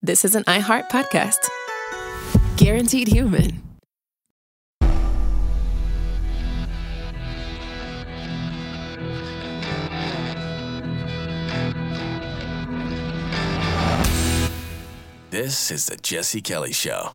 This is an iHeart podcast. Guaranteed Human. This is the Jesse Kelly Show.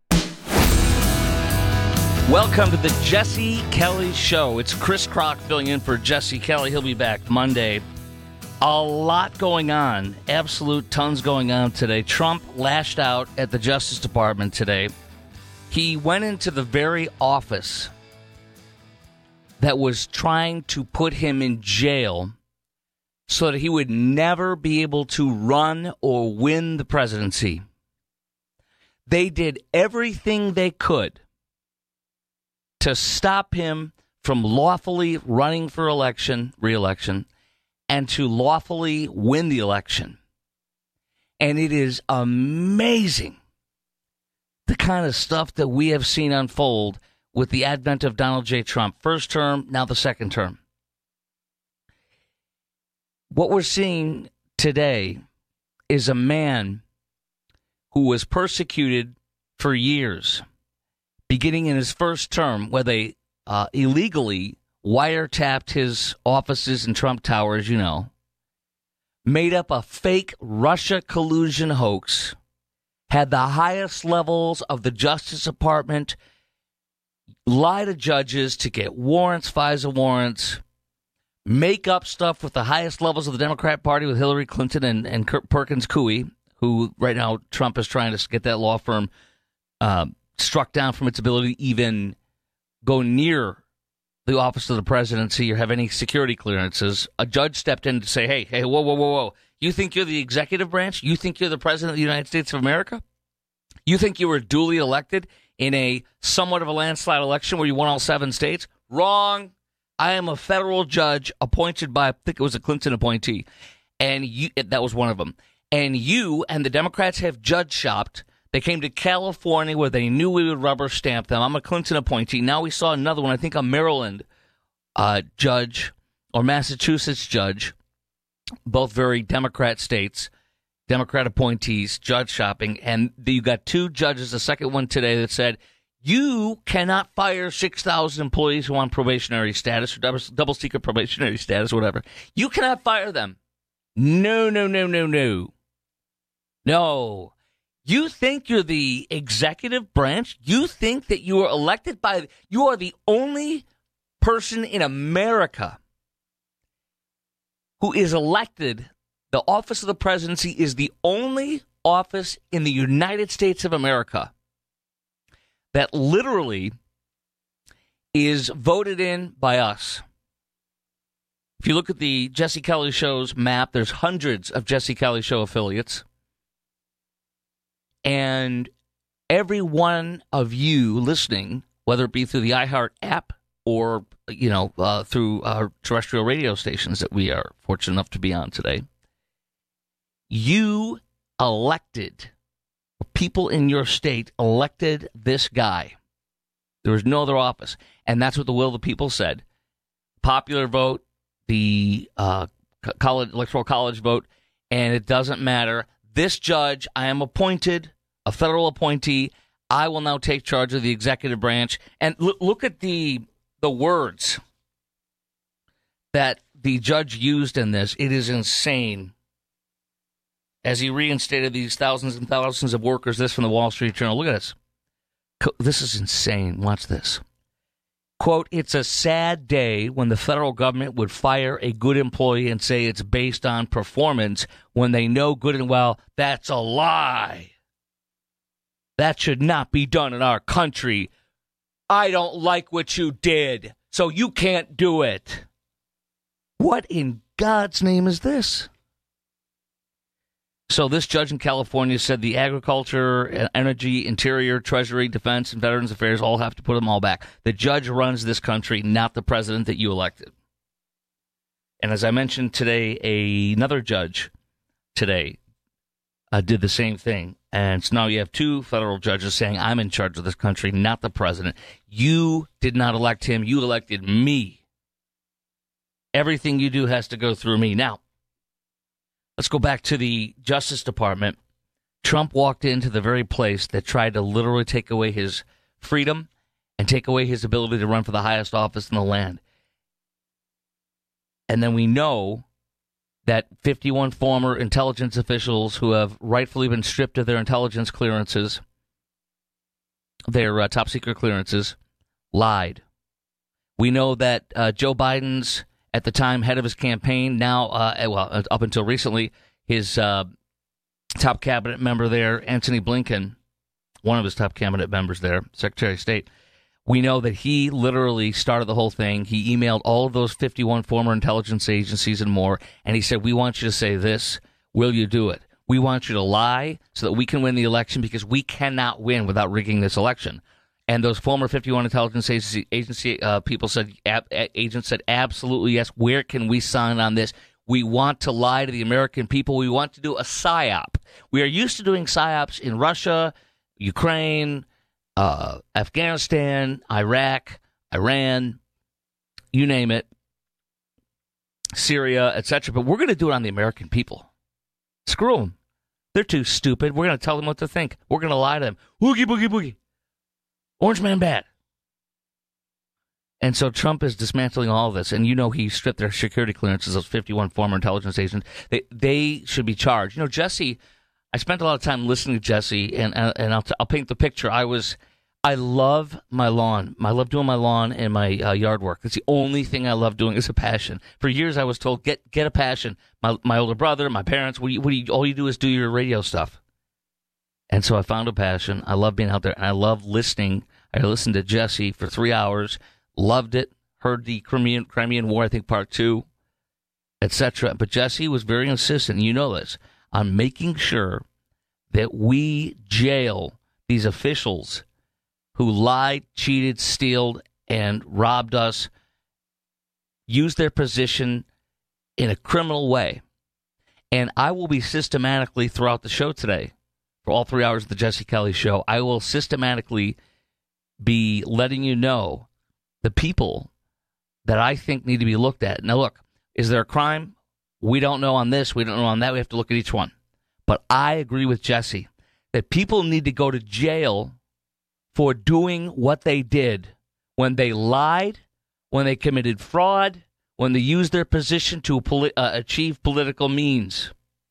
Welcome to the Jesse Kelly Show. It's Chris Crock filling in for Jesse Kelly. He'll be back Monday. A lot going on. Absolute tons going on today. Trump lashed out at the Justice Department today. He went into the very office that was trying to put him in jail so that he would never be able to run or win the presidency. They did everything they could to stop him from lawfully running for re-election, and to lawfully win the election. And it is amazing the kind of stuff that we have seen unfold with the advent of Donald J. Trump. First term, now the second term. What we're seeing today is a man who was persecuted for years, beginning in his first term, where they illegally wiretapped his offices in Trump Tower, as you know, made up a fake Russia collusion hoax, had the highest levels of the Justice Department lie to judges to get warrants, FISA warrants, make up stuff with the highest levels of the Democrat Party with Hillary Clinton and Perkins Coie, who right now Trump is trying to get that law firm struck down from its ability to even go near the office of the presidency or have any security clearances. A judge stepped in to say, hey, whoa. You think you're the executive branch? You think you're the president of the United States of America? You think you were duly elected in a somewhat of a landslide election where you won all 7 states? Wrong. I am a federal judge appointed by, I think it was a Clinton appointee, and that was one of them. And you and the Democrats have judge shopped. They came to California where they knew we would rubber stamp them. I'm a Clinton appointee. Now we saw another one, I think a Maryland judge or Massachusetts judge, both very Democrat states, Democrat appointees, judge shopping. And you got 2 judges, the second one today, that said, you cannot fire 6,000 employees who are on probationary status or double secret probationary status, whatever. You cannot fire them. No. No. You think you're the executive branch? You think that you are elected by, you are the only person in America who is elected. The office of the presidency is the only office in the United States of America that literally is voted in by us. If you look at the Jesse Kelly Show's map, there's hundreds of Jesse Kelly Show affiliates. And every one of you listening, whether it be through the iHeart app or, through our terrestrial radio stations that we are fortunate enough to be on today, you elected, people in your state elected this guy. There was no other office. And that's what the will of the people said. Popular vote, the electoral college vote, and it doesn't matter. This judge, I am appointed, a federal appointee. I will now take charge of the executive branch. And look at the words that the judge used in this. It is insane. As he reinstated these thousands and thousands of workers, this from the Wall Street Journal. Look at this. This is insane. Watch this. Quote, it's a sad day when the federal government would fire a good employee and say it's based on performance when they know good and well that's a lie. That should not be done in our country. I don't like what you did, so you can't do it. What in God's name is this? So this judge in California said the agriculture, energy, interior, treasury, defense, and veterans affairs all have to put them all back. The judge runs this country, not the president that you elected. And as I mentioned today, another judge today did the same thing. And so now you have 2 federal judges saying, I'm in charge of this country, not the president. You did not elect him. You elected me. Everything you do has to go through me. Now, let's go back to the Justice Department Trump walked into the very place that tried to literally take away his freedom and take away his ability to run for the highest office in the land. And then we know that 51 former intelligence officials who have rightfully been stripped of their intelligence clearances, their top secret clearances, lied. We know that Joe Biden's, at the time, head of his campaign, now, up until recently, his top cabinet member there, Antony Blinken, one of his top cabinet members there, Secretary of State, we know that he literally started the whole thing. He emailed all of those 51 former intelligence agencies and more, and he said, we want you to say this. Will you do it? We want you to lie so that we can win the election because we cannot win without rigging this election. And those former 51 intelligence agency people said, agents said, absolutely yes. Where can we sign on this? We want to lie to the American people. We want to do a psyop. We are used to doing psyops in Russia, Ukraine, Afghanistan, Iraq, Iran, you name it, Syria, etc. But we're going to do it on the American people. Screw them. They're too stupid. We're going to tell them what to think. We're going to lie to them. Woogie, boogie, boogie. Orange man bad. And so Trump is dismantling all of this. And you know he stripped their security clearances, those 51 former intelligence agents. They should be charged. You know, Jesse, I spent a lot of time listening to Jesse, and I'll paint the picture. I love my lawn. I love doing my lawn and my yard work. It's the only thing I love doing. It's a passion. For years I was told, get a passion. My older brother, my parents, all you do is do your radio stuff. And so I found a passion. I love being out there, and I love listening. I listened to Jesse for 3 hours, loved it, heard the Crimean War, I think Part 2, etc. But Jesse was very insistent, and you know this, on making sure that we jail these officials who lied, cheated, stealed, and robbed us, used their position in a criminal way. And I will be systematically, throughout the show today, for all 3 hours of the Jesse Kelly Show, I will systematically be letting you know the people that I think need to be looked at. Now, look, is there a crime? We don't know on this. We don't know on that. We have to look at each one. But I agree with Jesse that people need to go to jail for doing what they did when they lied, when they committed fraud, when they used their position to achieve political means.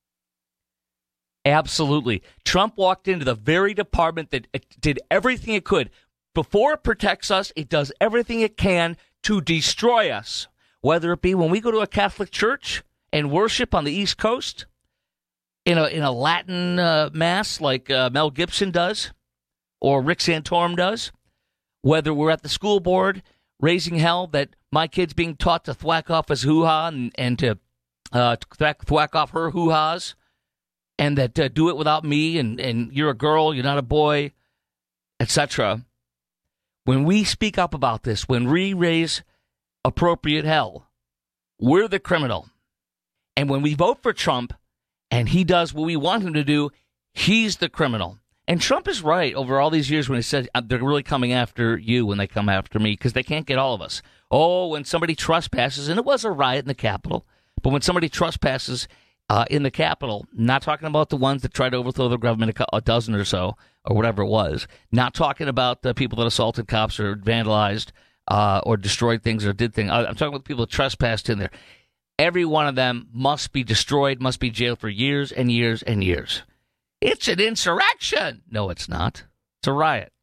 Absolutely. Trump walked into the very department that did everything it could. Before it protects us, it does everything it can to destroy us, whether it be when we go to a Catholic church and worship on the East Coast in a Latin mass like Mel Gibson does or Rick Santorum does, whether we're at the school board raising hell that my kid's being taught to thwack off his hoo-ha and to thwack off her hoo-has, and that do it without me, and you're a girl, you're not a boy, etc. When we speak up about this, when we raise appropriate hell, we're the criminal. And when we vote for Trump and he does what we want him to do, he's the criminal. And Trump is right over all these years when he said they're really coming after you when they come after me because they can't get all of us. Oh, when somebody trespasses, and it was a riot in the Capitol, but when somebody trespasses in the Capitol, not talking about the ones that tried to overthrow the government, a dozen or so, or whatever it was, not talking about the people that assaulted cops or vandalized or destroyed things or did things. I'm talking about the people that trespassed in there. Every one of them must be destroyed, must be jailed for years and years and years. It's an insurrection. No, it's not. It's a riot.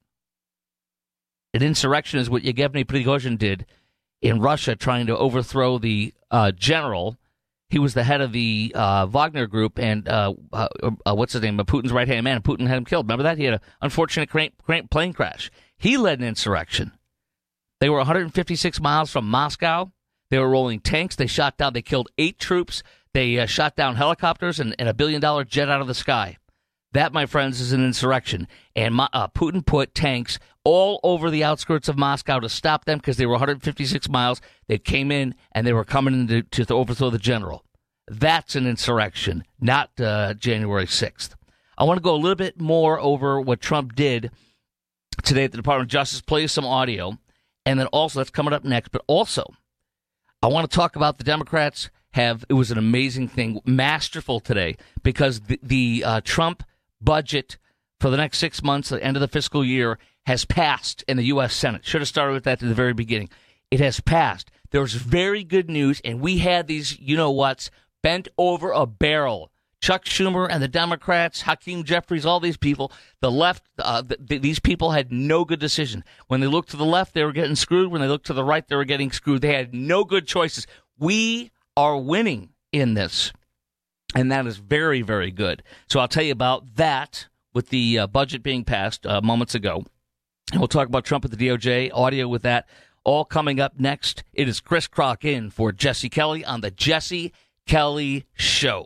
An insurrection is what Yevgeny Prigozhin did in Russia trying to overthrow the general. He was the head of the Wagner group and what's his name? Putin's right-hand man. Putin had him killed. Remember that? He had an unfortunate plane crash. He led an insurrection. They were 156 miles from Moscow. They were rolling tanks. They killed 8 troops. They shot down helicopters and a $1 billion jet out of the sky. That, my friends, is an insurrection. And Putin put tanks all over the outskirts of Moscow to stop them because they were 156 miles. They came in and they were coming in to overthrow the general. That's an insurrection, not January 6th. I want to go a little bit more over what Trump did today at the Department of Justice, play some audio, and then also, that's coming up next, but also I want to talk about the Democrats it was an amazing thing, masterful today, because the Trump budget for the next 6 months, the end of the fiscal year, has passed in the U.S. Senate. Should have started with that at the very beginning. It has passed. There was very good news, and we had these you-know-whats bent over a barrel. Chuck Schumer and the Democrats, Hakeem Jeffries, all these people, the left, these people had no good decision. When they looked to the left, they were getting screwed. When they looked to the right, they were getting screwed. They had no good choices. We are winning in this, and that is very, very good. So I'll tell you about that with the budget being passed moments ago. And we'll talk about Trump at the DOJ, audio with that, all coming up next. It is Chris Kroc in for Jesse Kelly on the Jesse Kelly Show.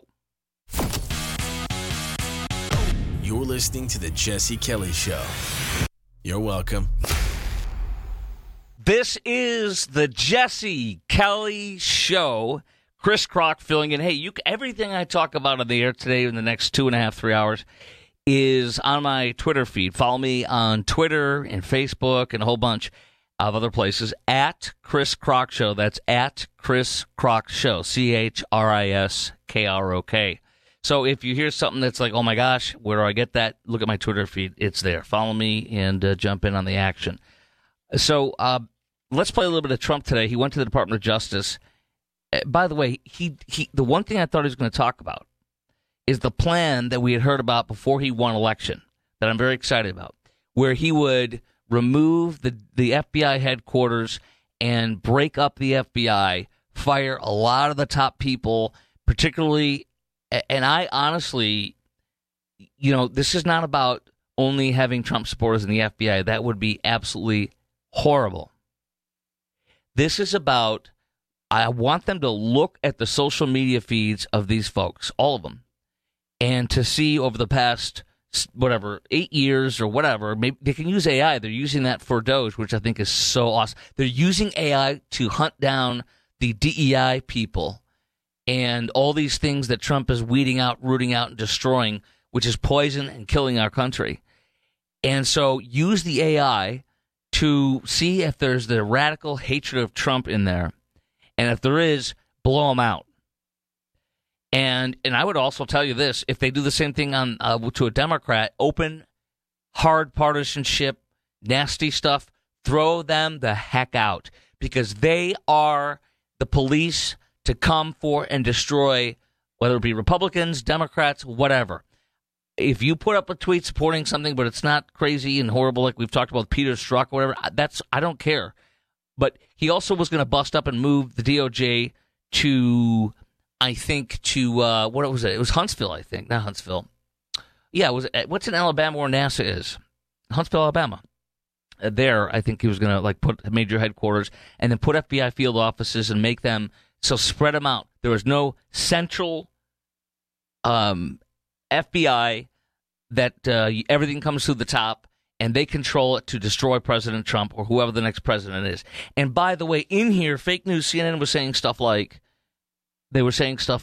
You're listening to the Jesse Kelly Show. You're welcome. This is the Jesse Kelly Show. Chris Kroc filling in. Hey, everything I talk about on the air today in the next 2.5, 3 hours is on my Twitter feed. Follow me on Twitter and Facebook and a whole bunch of other places at Chris Kroc Show. That's at Chris Kroc Show. ChrisKrok. So if you hear something that's like, oh my gosh, where do I get that? Look at my Twitter feed. It's there. Follow me and jump in on the action. So let's play a little bit of Trump today. He went to the Department of Justice. By the way, the one thing I thought he was going to talk about is the plan that we had heard about before he won election that I'm very excited about, where he would remove the FBI headquarters and break up the FBI, fire a lot of the top people, particularly. And I honestly, this is not about only having Trump supporters in the FBI. That would be absolutely horrible. This is about, I want them to look at the social media feeds of these folks, all of them, and to see over the past, 8 years or whatever, maybe they can use AI. They're using that for Doge, which I think is so awesome. They're using AI to hunt down the DEI people and all these things that Trump is weeding out, rooting out, and destroying, which is poison and killing our country. And so use the AI to see if there's the radical hatred of Trump in there. And if there is, blow them out. And I would also tell you this, if they do the same thing on to a Democrat, open, hard partisanship, nasty stuff, throw them the heck out. Because they are the police to come for and destroy, whether it be Republicans, Democrats, whatever. If you put up a tweet supporting something, but it's not crazy and horrible like we've talked about Peter Strzok or whatever, I don't care. But he also was going to bust up and move the DOJ to, I think, what was it? It was Huntsville, I think. Not Huntsville. Yeah, what's in Alabama where NASA is? Huntsville, Alabama. There, I think he was going to put major headquarters and then put FBI field offices and make them. So spread them out. There was no central FBI that everything comes through the top, and they control it to destroy President Trump or whoever the next president is. And by the way, in here, fake news, CNN was saying stuff like, this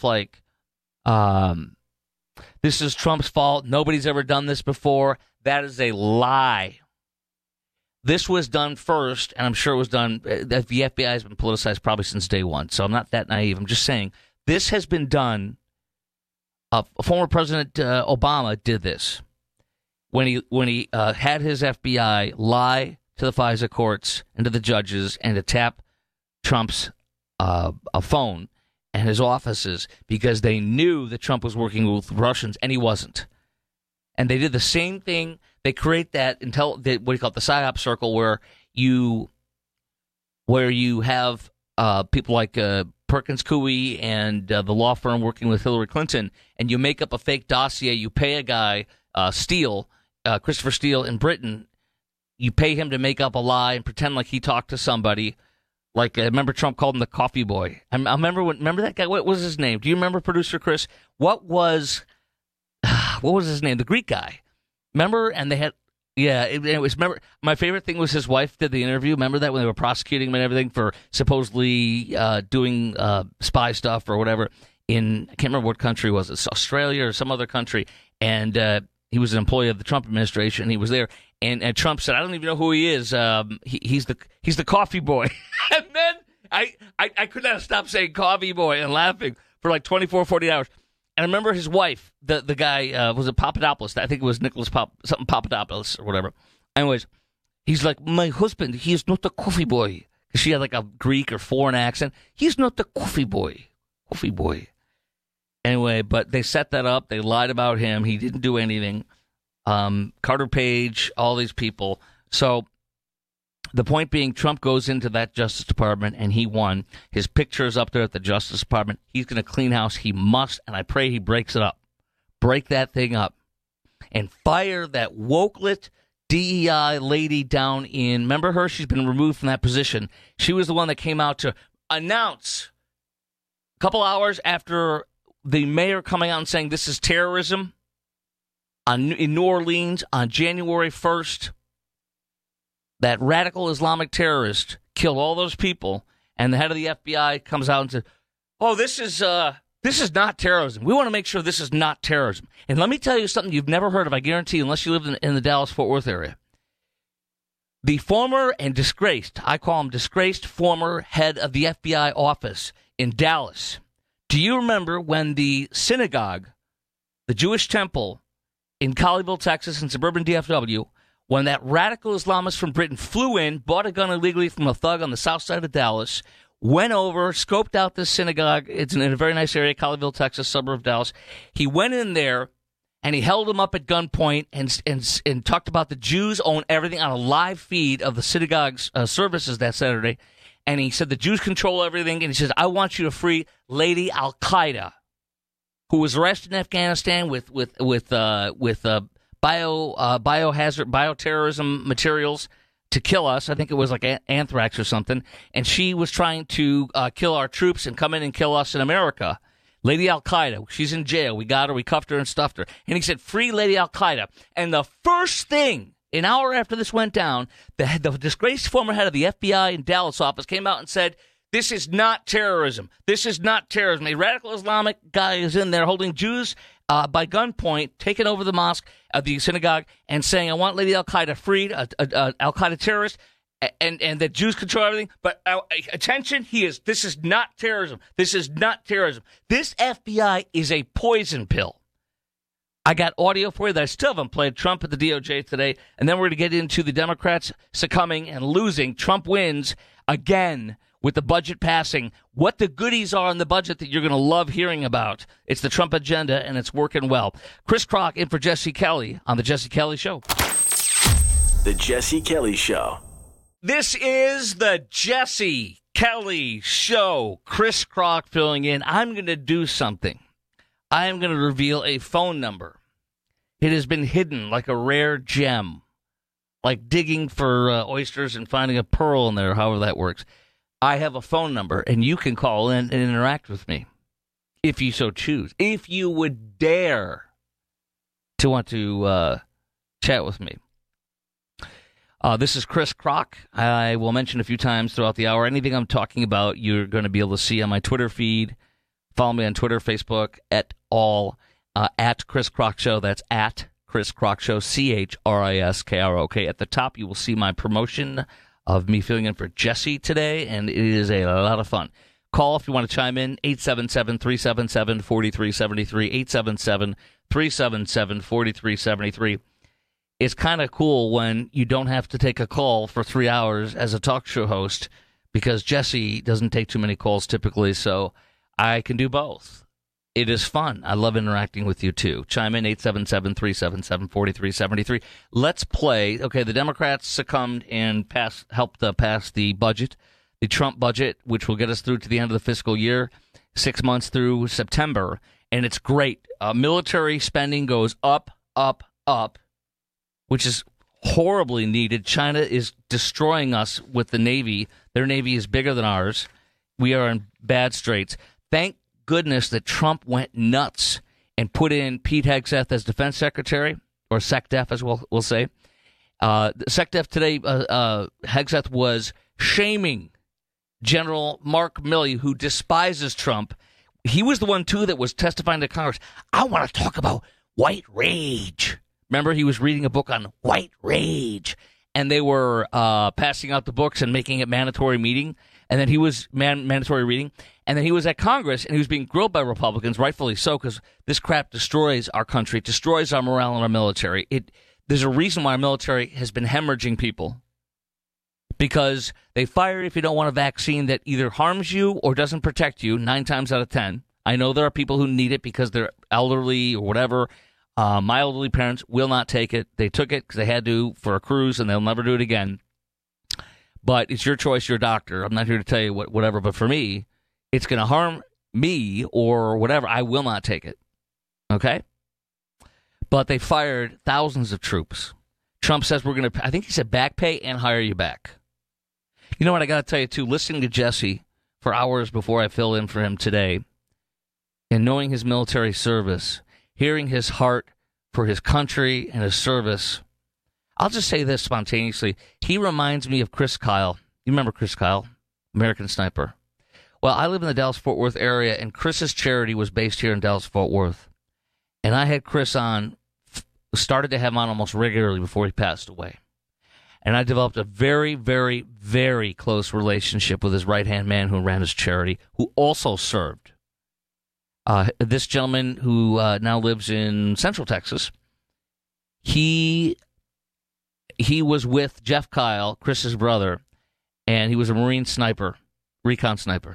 is Trump's fault. Nobody's ever done this before. That is a lie. This was done first, and I'm sure it was done. The FBI has been politicized probably since day one, so I'm not that naive. I'm just saying this has been done. Former President Obama did this when he had his FBI lie to the FISA courts and to the judges and to tap Trump's phone and his offices because they knew that Trump was working with Russians, and he wasn't. And they did the same thing. They create that what do you call it, the PSYOP circle, where you have people like Perkins Coie and the law firm working with Hillary Clinton, and you make up a fake dossier. You pay a guy, Steele, Christopher Steele in Britain. You pay him to make up a lie and pretend like he talked to somebody. Like I remember Trump called him the coffee boy. I remember that guy. What was his name? Do you remember, producer Chris? What was his name? The Greek guy. Remember? And they had, it was, remember, my favorite thing was his wife did the interview. Remember that when they were prosecuting him and everything for supposedly doing spy stuff or whatever I can't remember what country was it, Australia or some other country. And he was an employee of the Trump administration. He was there. And Trump said, I don't even know who he is. He's the coffee boy. And then I could not stop saying coffee boy and laughing for like 24, 48 hours. I remember his wife, the guy, was it Papadopoulos? I think it was Nicholas something Papadopoulos or whatever. Anyways, he's like, my husband, he is not a coffee boy. She had like a Greek or foreign accent. He's not the coffee boy. Coffee boy. Anyway, but they set that up. They lied about him. He didn't do anything. Carter Page, all these people. So the point being, Trump goes into that Justice Department, and he won. His picture is up there at the Justice Department. He's going to clean house. He must, and I pray he breaks it up. Break that thing up. And fire that wokelet DEI lady down in, remember her? She's been removed from that position. She was the one that came out to announce a couple hours after the mayor coming out and saying this is terrorism in New Orleans on January 1st. That radical Islamic terrorist killed all those people, and the head of the FBI comes out and says, oh, this is not terrorism. We want to make sure this is not terrorism. And let me tell you something you've never heard of, I guarantee, unless you live in the Dallas-Fort Worth area. The former and disgraced, I call him disgraced, former head of the FBI office in Dallas. Do you remember when the synagogue, the Jewish temple in Colleyville, Texas, in suburban DFW, when that radical Islamist from Britain flew in, bought a gun illegally from a thug on the south side of Dallas, went over, scoped out this synagogue. It's in a very nice area, Colleyville, Texas, suburb of Dallas. He went in there, and he held him up at gunpoint and talked about the Jews own everything on a live feed of the synagogue's services that Saturday. And he said the Jews control everything. And he says, I want you to free Lady Al-Qaeda, who was arrested in Afghanistan with bioterrorism materials to kill us. I think it was like anthrax or something. And she was trying to kill our troops and come in and kill us in America. Lady Al-Qaeda, she's in jail. We got her, we cuffed her and stuffed her. And he said, free Lady Al-Qaeda. And the first thing, an hour after this went down, the disgraced former head of the FBI in Dallas office came out and said, this is not terrorism. This is not terrorism. A radical Islamic guy is in there holding Jews by gunpoint, taking over the mosque, the synagogue, and saying, I want Lady Al-Qaeda freed, Al-Qaeda terrorist, and that Jews control everything. But attention, this is not terrorism. This is not terrorism. This FBI is a poison pill. I got audio for you that I still haven't played. Trump at the DOJ today. And then we're going to get into the Democrats succumbing and losing. Trump wins again with the budget passing. What the goodies are in the budget that you're going to love hearing about. It's the Trump agenda, and it's working well. Chris Kroc in for Jesse Kelly on The Jesse Kelly Show. The Jesse Kelly Show. This is the Jesse Kelly Show. Chris Kroc filling in. I'm going to do something. I am going to reveal a phone number. It has been hidden like a rare gem, like digging for oysters and finding a pearl in there, however that works. I have a phone number, and you can call in and interact with me if you so choose. If you would dare to want to chat with me. This is Chris Kroc. I will mention a few times throughout the hour. Anything I'm talking about, you're going to be able to see on my Twitter feed. Follow me on Twitter, Facebook, at Chris Kroc Show. That's at Chris Kroc Show, ChrisKrok. At the top, you will see my promotion of me filling in for Jesse today, and it is a lot of fun. Call if you want to chime in, 877-377-4373, 877-377-4373. It's kind of cool when you don't have to take a call for 3 hours as a talk show host, because Jesse doesn't take too many calls typically, so I can do both. It is fun. I love interacting with you, too. Chime in, 877-377-4373. Let's play. Okay, the Democrats succumbed and helped pass the budget, the Trump budget, which will get us through to the end of the fiscal year, 6 months through September, and it's great. Military spending goes up, up, up, which is horribly needed. China is destroying us with the Navy. Their Navy is bigger than ours. We are in bad straits. Thank goodness that Trump went nuts and put in Pete Hegseth as defense secretary, or SecDef, as we'll say. SecDef today, Hegseth was shaming General Mark Milley, who despises Trump. He was the one, too, that was testifying to Congress. I want to talk about white rage. Remember, he was reading a book on white rage, and they were passing out the books and making it mandatory And then he was mandatory reading. And then he was at Congress, and he was being grilled by Republicans, rightfully so, because this crap destroys our country, destroys our morale and our military. There's a reason why our military has been hemorrhaging people. Because they fire if you don't want a vaccine that either harms you or doesn't protect you 9 times out of 10. I know there are people who need it because they're elderly or whatever. My elderly parents will not take it. They took it because they had to for a cruise, and they'll never do it again. But it's your choice, your doctor. I'm not here to tell you whatever, but for me, it's going to harm me or whatever. I will not take it. Okay? But they fired thousands of troops. Trump says we're going to, I think he said back pay and hire you back. You know what, I got to tell you, too, listening to Jesse for hours before I fill in for him today, and knowing his military service, hearing his heart for his country and his service, I'll just say this spontaneously. He reminds me of Chris Kyle. You remember Chris Kyle, American Sniper? Well, I live in the Dallas-Fort Worth area, and Chris's charity was based here in Dallas-Fort Worth. And I had Chris on, started to have him on almost regularly before he passed away. And I developed a very, very, very close relationship with his right-hand man who ran his charity, who also served. This gentleman who now lives in Central Texas, he was with Jeff Kyle, Chris's brother, and he was a Marine sniper, recon sniper.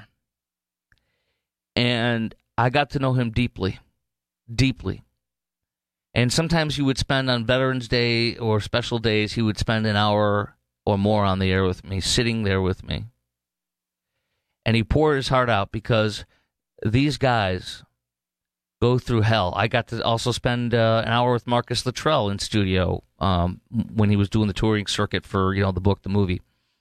And I got to know him deeply, deeply. And sometimes he would spend on Veterans Day or special days, he would spend an hour or more on the air with me, sitting there with me. And he poured his heart out because these guys go through hell. I got to also spend an hour with Marcus Luttrell in studio when he was doing the touring circuit for, the book, the movie.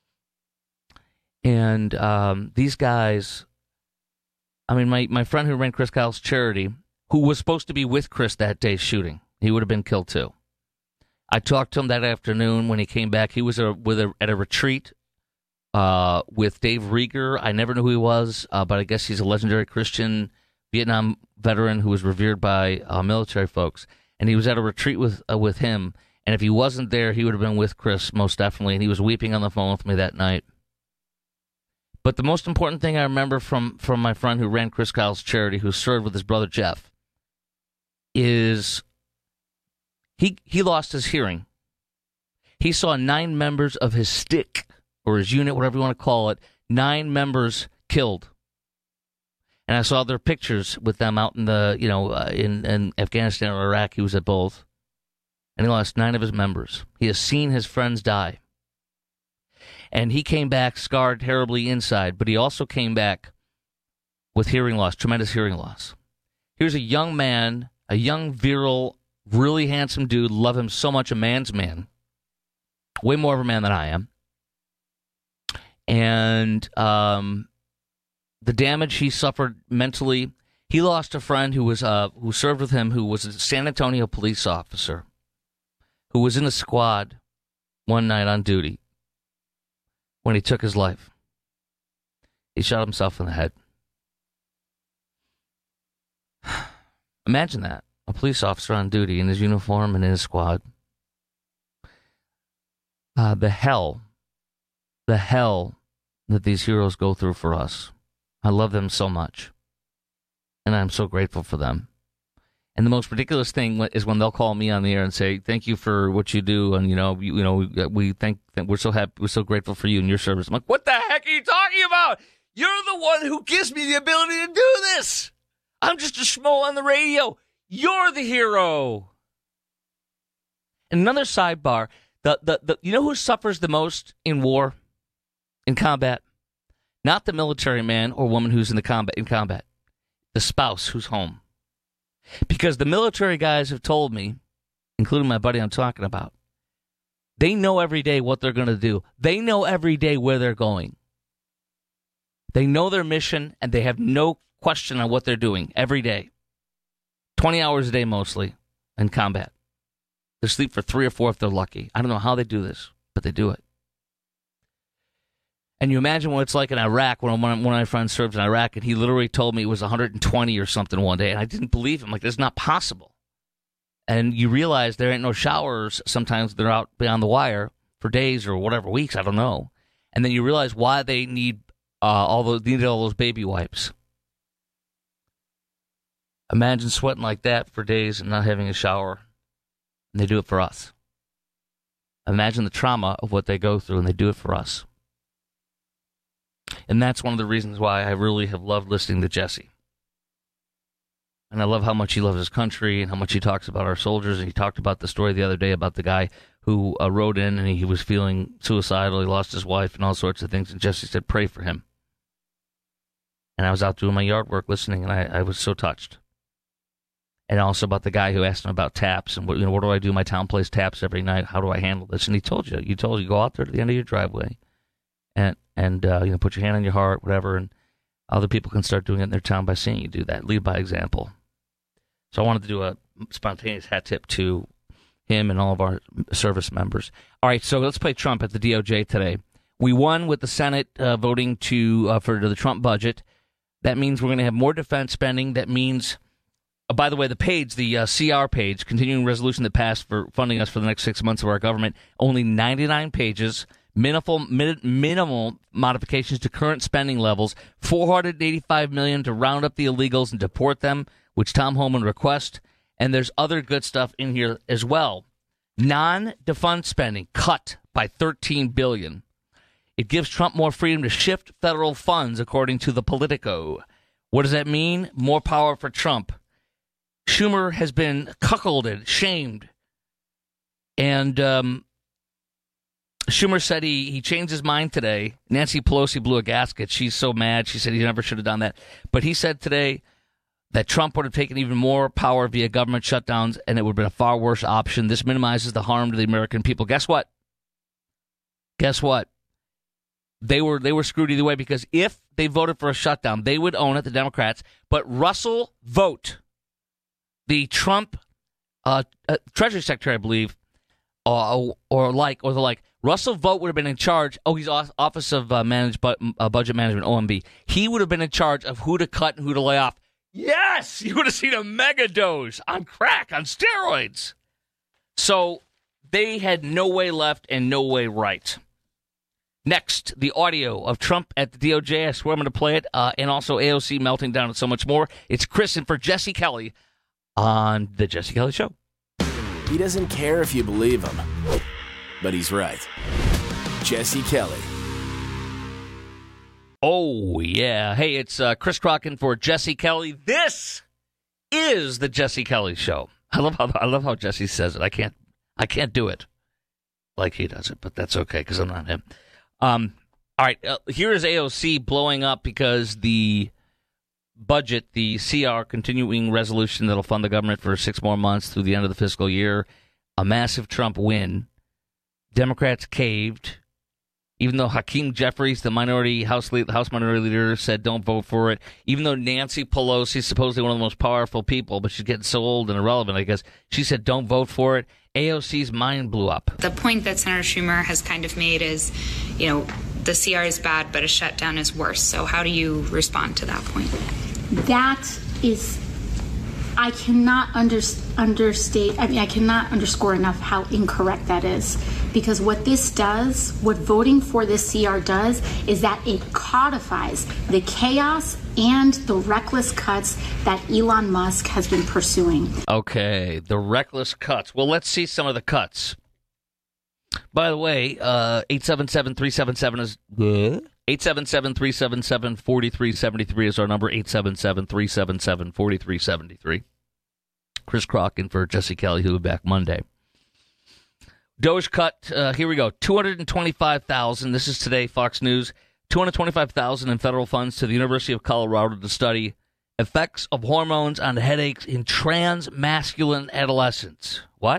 And these guys, my friend who ran Chris Kyle's charity, who was supposed to be with Chris that day shooting, he would have been killed too. I talked to him that afternoon when he came back. He was at a retreat with Dave Rieger. I never knew who he was, but I guess he's a legendary Christian Vietnam veteran who was revered by military folks. And he was at a retreat with him. And if he wasn't there, he would have been with Chris, most definitely. And he was weeping on the phone with me that night. But the most important thing I remember from my friend who ran Chris Kyle's charity, who served with his brother Jeff, is he lost his hearing. He saw 9 members of his stick, or his unit, whatever you want to call it, 9 members killed. And I saw their pictures with them out in the, in Afghanistan or Iraq. He was at both. And he lost 9 of his members. He has seen his friends die. And he came back scarred terribly inside, but he also came back with hearing loss, tremendous hearing loss. Here's a young man, a young, virile, really handsome dude, love him so much, a man's man. Way more of a man than I am. And the damage he suffered mentally, he lost a friend who served with him, who was a San Antonio police officer, who was in a squad one night on duty when he took his life. He shot himself in the head. Imagine that. A police officer on duty in his uniform and in his squad. The hell that these heroes go through for us. I love them so much. And I'm so grateful for them. And the most ridiculous thing is when they'll call me on the air and say, "Thank you for what you do," and we think that we're so happy, we're so grateful for you and your service. I'm like, what the heck are you talking about? You're the one who gives me the ability to do this. I'm just a schmo on the radio. You're the hero. And another sidebar: you know who suffers the most in war, in combat? Not the military man or woman who's in combat. The spouse who's home. Because the military guys have told me, including my buddy I'm talking about, they know every day what they're going to do. They know every day where they're going. They know their mission, and they have no question on what they're doing every day. 20 hours a day mostly in combat. They sleep for 3 or 4 if they're lucky. I don't know how they do this, but they do it. And you imagine what it's like in Iraq. When one of my friends served in Iraq, and he literally told me it was 120 or something one day, and I didn't believe him. Like, that's not possible. And you realize there ain't no showers. Sometimes they're out beyond the wire for days or whatever, weeks, I don't know. And then you realize why they need needed all those baby wipes. Imagine sweating like that for days and not having a shower. And they do it for us. Imagine the trauma of what they go through, and they do it for us. And that's one of the reasons why I really have loved listening to Jesse. And I love how much he loves his country and how much he talks about our soldiers. And he talked about the story the other day about the guy who wrote in and he was feeling suicidal. He lost his wife and all sorts of things. And Jesse said, pray for him. And I was out doing my yard work listening, and I was so touched. And also about the guy who asked him about taps and what do I do? My town plays taps every night. How do I handle this? And he told you go out there to the end of your driveway and put your hand on your heart, whatever, and other people can start doing it in their town by seeing you do that. Lead by example. So I wanted to do a spontaneous hat tip to him and all of our service members. All right, so let's play Trump at the DOJ today. We won with the Senate voting for the Trump budget. That means we're going to have more defense spending. That means, by the way, the CR page, continuing resolution that passed for funding us for the next 6 months of our government, only 99 pages. Minimal modifications to current spending levels, $485 million to round up the illegals and deport them, which Tom Homan requests, and there's other good stuff in here as well. Non-defense spending cut by $13 billion. It gives Trump more freedom to shift federal funds, according to the Politico. What does that mean? More power for Trump. Schumer has been cuckolded, shamed, and Schumer said he changed his mind today. Nancy Pelosi blew a gasket. She's so mad. She said he never should have done that. But he said today that Trump would have taken even more power via government shutdowns, and it would have been a far worse option. This minimizes the harm to the American people. Guess what? They were screwed either way, because if they voted for a shutdown, they would own it, the Democrats. But Russell Vought, the Trump Treasury Secretary, I believe, or the like, Russell Vought would have been in charge. Oh, he's Office of Budget Management, OMB. He would have been in charge of who to cut and who to lay off. Yes, you would have seen a mega dose on crack, on steroids. So they had no way left and no way right. Next, the audio of Trump at the DOJ. I swear I'm going to play it. And also AOC melting down and so much more. It's Chris and for Jesse Kelly on The Jesse Kelly Show. He doesn't care if you believe him, but he's right. Jesse Kelly. Oh, yeah. Hey, it's Chris Crocken for Jesse Kelly. This is The Jesse Kelly Show. I love how Jesse says it. I can't do it like he does it, but that's okay because I'm not him. All right, here is AOC blowing up because the budget, the CR, continuing resolution that'll fund the government for 6 more months through the end of the fiscal year, a massive Trump win. Democrats caved, even though Hakeem Jeffries, the House Minority Leader, said don't vote for it. Even though Nancy Pelosi is supposedly one of the most powerful people, but she's getting so old and irrelevant, I guess, she said don't vote for it. AOC's mind blew up. The point that Senator Schumer has kind of made is, the CR is bad, but a shutdown is worse. So how do you respond to that point? That is, I cannot understate. I cannot underscore enough how incorrect that is. Because what this does, what voting for this CR does, is that it codifies the chaos and the reckless cuts that Elon Musk has been pursuing. Okay, the reckless cuts. Well, let's see some of the cuts. By the way, 877-377 is good. 877-377-4373 is our number. 877-377-4373. Chris Crocken for Jesse Kelly, who will be back Monday. Doge cut, here we go, $225,000. This is today, Fox News. $225,000 in federal funds to the University of Colorado to study effects of hormones on headaches in trans masculine adolescents. What?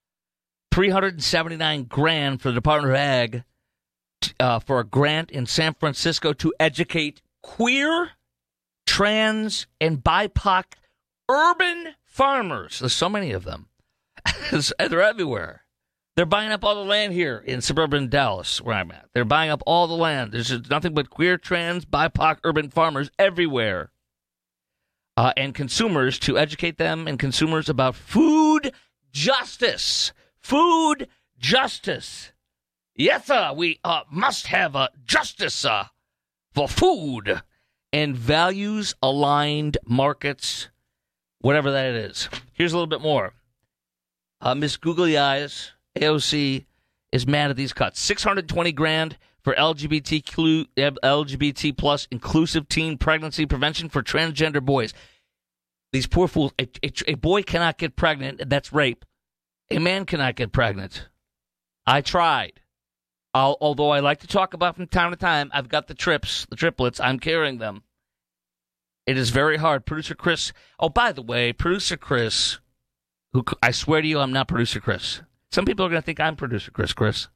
$379,000 for the Department of Ag for a grant in San Francisco to educate queer, trans, and BIPOC urban farmers. There's so many of them. They're everywhere. They're buying up all the land here in suburban Dallas, where I'm at. They're buying up all the land. There's just nothing but queer, trans, BIPOC urban farmers everywhere. And consumers, to educate them and consumers about food justice. Food justice. Yes, sir, we must have justice for for food and values-aligned markets, whatever that is. Here's a little bit more. Miss Googly Eyes, AOC, is mad at these cuts. $620,000 for LGBT plus inclusive teen pregnancy prevention for transgender boys. These poor fools. A boy cannot get pregnant. That's rape. A man cannot get pregnant. I tried. Although I like to talk about from time to time, I've got the triplets. I'm carrying them. It is very hard. Producer Chris. Oh, by the way, Producer Chris, who I swear to you, I'm not Producer Chris. Some people are going to think I'm Producer Chris.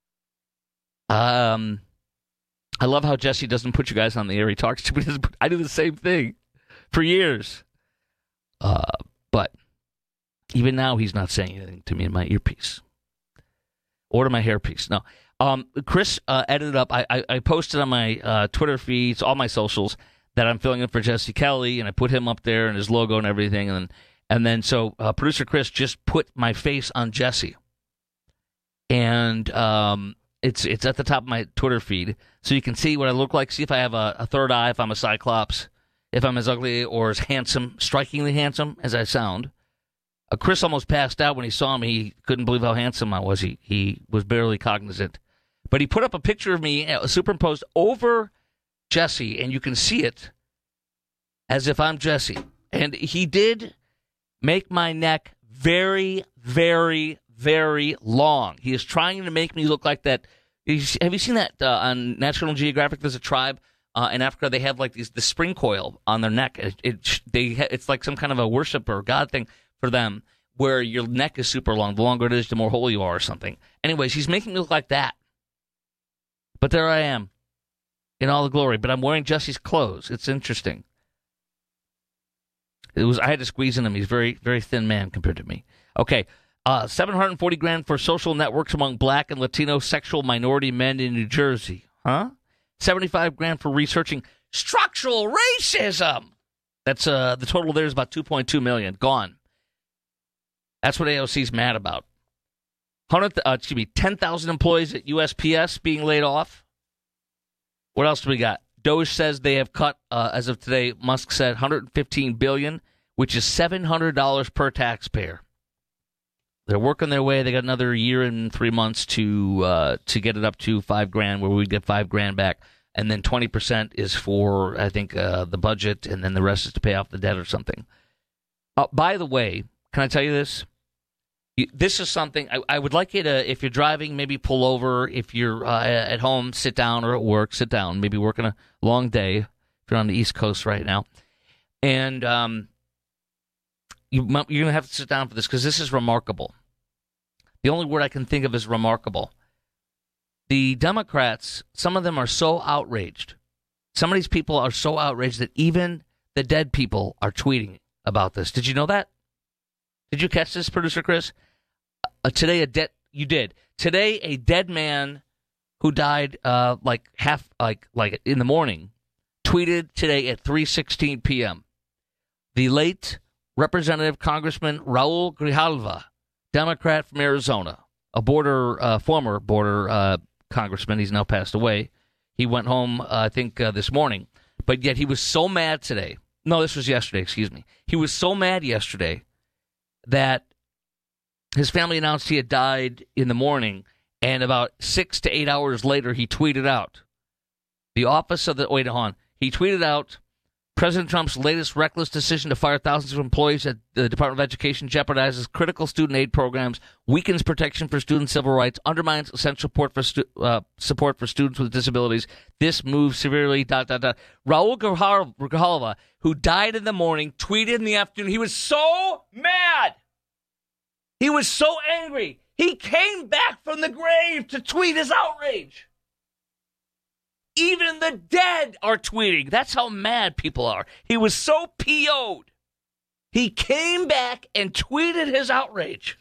I love how Jesse doesn't put you guys on the air. He talks to me. I do the same thing for years. But even now, he's not saying anything to me in my earpiece or to my hairpiece. No. Chris edited up. I posted on my Twitter feeds, all my socials, that I'm filling in for Jesse Kelly, and I put him up there and his logo and everything. And then producer Chris just put my face on Jesse. And it's at the top of my Twitter feed, so you can see what I look like, see if I have a third eye, if I'm a Cyclops, if I'm as ugly or as handsome, strikingly handsome as I sound. Chris almost passed out when he saw me. He couldn't believe how handsome I was. He was barely cognizant. But he put up a picture of me superimposed over Jesse, and you can see it as if I'm Jesse. And he did make my neck very, very, very long. He is trying to make me look like that. Have you seen that on National Geographic? There's a tribe in Africa. They have like the spring coil on their neck. It's like some kind of a worship or God thing for them, where your neck is super long. The longer it is, the more holy you are or something. Anyways, he's making me look like that. But there I am in all the glory. But I'm wearing Jesse's clothes. It's interesting. I had to squeeze in him. He's a very, very thin man compared to me. Okay. $740,000 for social networks among black and Latino sexual minority men in New Jersey. Huh? $75,000 for researching structural racism. That's the total there is about $2.2 million. Gone. That's what AOC's mad about. 10,000 employees at USPS being laid off. What else do we got? Doge says they have cut, as of today, Musk said, $115 billion, which is $700 per taxpayer. They're working their way. They got another year and 3 months to get it up to $5,000, where we get $5,000 back, and then 20% is for, I think, the budget, and then the rest is to pay off the debt or something. By the way, can I tell you this? This is something I would like you to, if you're driving, maybe pull over. If you're at home, sit down, or at work, sit down. Maybe working a long day if you're on the East Coast right now. And you're going to have to sit down for this, because this is remarkable. The only word I can think of is remarkable. The Democrats, some of them are so outraged. Some of these people are so outraged that even the dead people are tweeting about this. Did you know that? Did you catch this, Producer Chris? Today, a dead man who died like in the morning tweeted today at 3:16 p.m. The late Representative Congressman Raul Grijalva, Democrat from Arizona, a former border congressman. He's now passed away. He went home, I think, this morning. But yet he was so mad today. No, this was yesterday, excuse me. He was so mad yesterday that his family announced he had died in the morning, and about 6 to 8 hours later, he tweeted out, he tweeted out, President Trump's latest reckless decision to fire thousands of employees at the Department of Education jeopardizes critical student aid programs, weakens protection for student civil rights, undermines essential support for students with disabilities. This move severely, ... Raul Grijalva, who died in the morning, tweeted in the afternoon. He was so mad. He was so angry. He came back from the grave to tweet his outrage. Even the dead are tweeting. That's how mad people are. He was so PO'd. He came back and tweeted his outrage.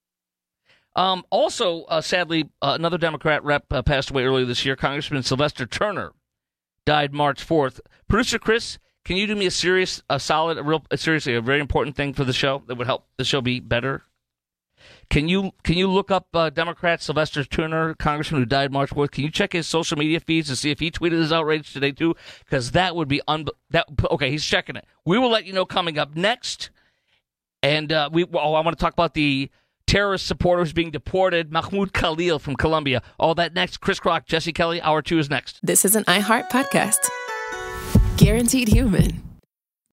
Also, sadly, another Democrat rep passed away earlier this year. Congressman Sylvester Turner died March 4th. Producer Chris, can you do me a very important thing for the show that would help the show be better? Can you look up Democrat Sylvester Turner, congressman who died March 4th? Can you check his social media feeds and see if he tweeted his outrage today too? Because that would be okay. He's checking it. We will let you know coming up next. And I want to talk about the terrorist supporters being deported. Mahmoud Khalil from Colombia. All that next. Chris Crock, Jesse Kelly. Hour 2 is next. This is an iHeart podcast. Guaranteed Human.